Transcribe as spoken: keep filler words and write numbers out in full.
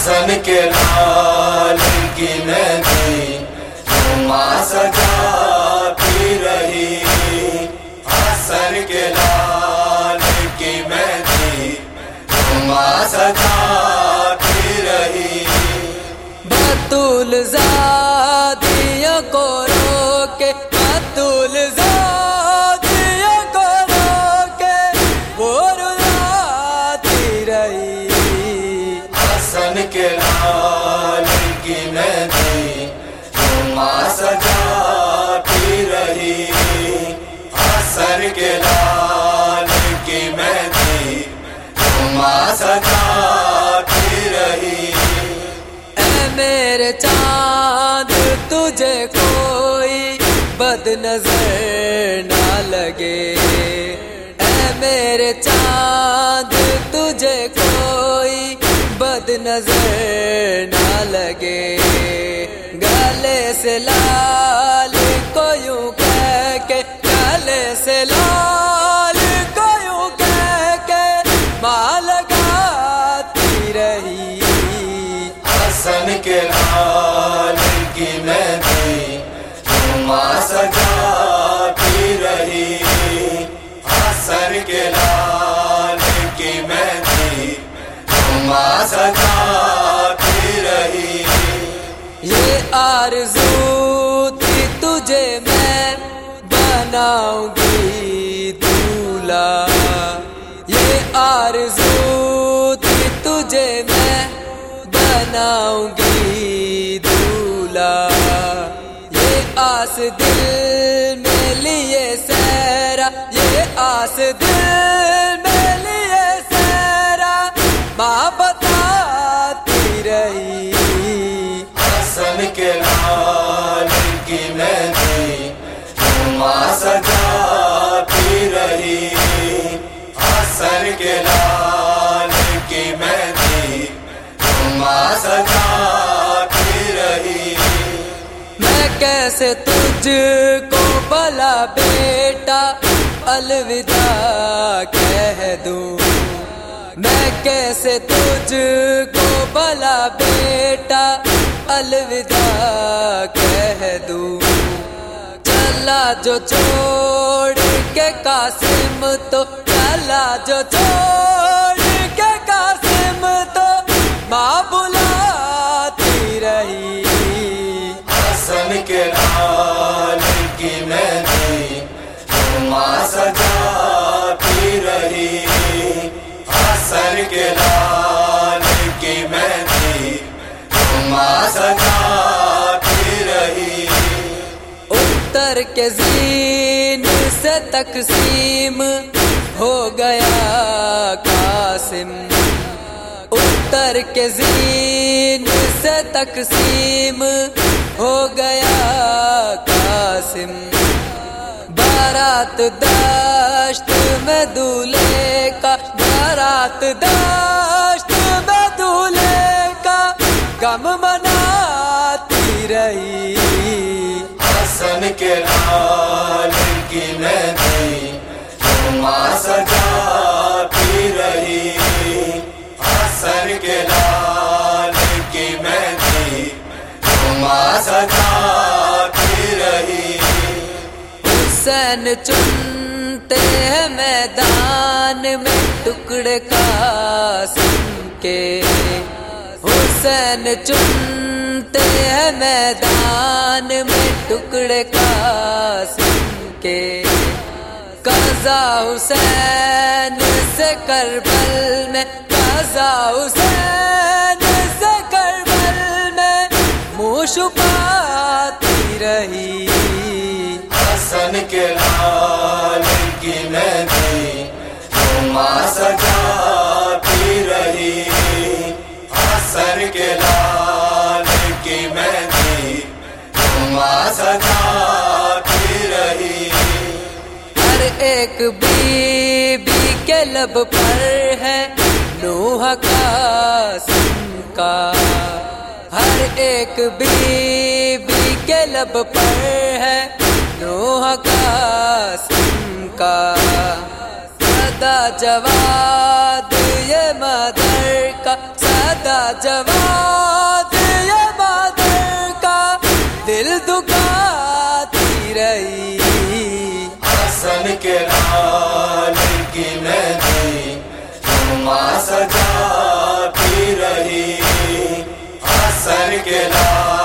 حسن کے لال کی مہندی ماں سجاتی رہی، حسن کے لال کی مہندی ماں سجاتی رہی۔ بطول زادیوں کو روکے، بطول زادیوں کو روکے وہ رلاتی رہی، حسن کے لال کی مہندی ماں سجاتی رہی، حسن کے لال کی مہندی ماں سجاتی رہی۔ اے میرے چاند تجھے کوئی بد نظر نہ لگے، اے میرے چاند تجھے کوئی بد نظر نہ لگے، گلے سے لال کو یوں کہہ کے، گلے سے لال کو یوں کہہ کے ماں لگاتی رہی، حسن کے لال کی مہندی ماں سجاتی رہی، حسن کے لال کی مہندی ماں سجاتی رہی۔ یہ آرزو تھی تجھے میں بناؤں گی دولہا، یہ آرزو تھی تجھے میں بناؤں گی دولہا، یہ آس دل میں لیے سیرا، یہ آس دل میں لیے سیرا ماں بتاتی رہی، حسن کے لال کی مہندی ماں سجاتی رہی، حسن کے لال کی مہندی ماں سجاتی رہی۔ میں کیسے تجھ کو بھلا بیٹا الوداع کہہ دوں، میں کیسے تجھ کو بھلا بیٹا الوداع کہہ دوں، چلا جو چھوڑ کے قاسم تو، چلا جو چھوڑ کے قاسم تو ماں بلاتی رہی، حسن کے لال کی مہندی ماں سجاتی رہی، حسن کے لال کی مہندی ماں سجاتی رہی۔ اتر کے زین سے تقسیم ہو گیا قاسم، اتر کے زین سے تقسیم ہو گیا قاسم، بارات دشت میں دولہے کا، بارات دشت میں دولہے کا غم مناتی رہی، حسن کے لال کی مہندی ماں سجاتی رہی، حسن کے لال کی مہندی ماں سجاتی رہی۔ حسین چنتے ہیں میدان میں ٹکڑے قاسم کے، حسین چنتے ہیں میدان میں ٹکڑے قاسم کے، قضا حسین سے کربل میں، قضا حسین سے کربل میں منہ چھپاتی رہی، حسن کے لال کی مہندی ماں سجاتی رہی، حسن کے لال کی مہندی ماں سجاتی رہی۔ ہر ایک بی بی کے لب پر ہے نوح قاسم کا، ہر ایک بی بی کے لب پر ہے نوح قاسم کا، سدا جواد یہ مدر کا، سدا لاجواب یہ مادر کا دل دکھاتی رہی، حسن کے لال کی مہندی ماں سجاتی رہی، حسن کے لال